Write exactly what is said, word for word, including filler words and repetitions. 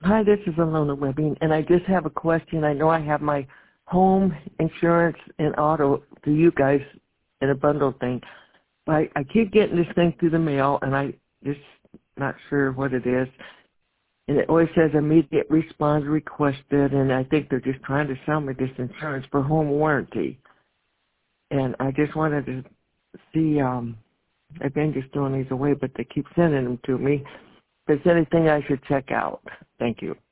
Hi, this is Alona Webbing, and I just have a question. I know I have my home insurance and auto through you guys in a bundle thing. But I, I keep getting this thing through the mail, and I just not sure what it is. And it always says immediate response requested, and I think they're just trying to sell me this insurance for home warranty. And I just wanted to see, um, I've been just throwing these away, but they keep sending them to me. If there's anything I should check out. Thank you.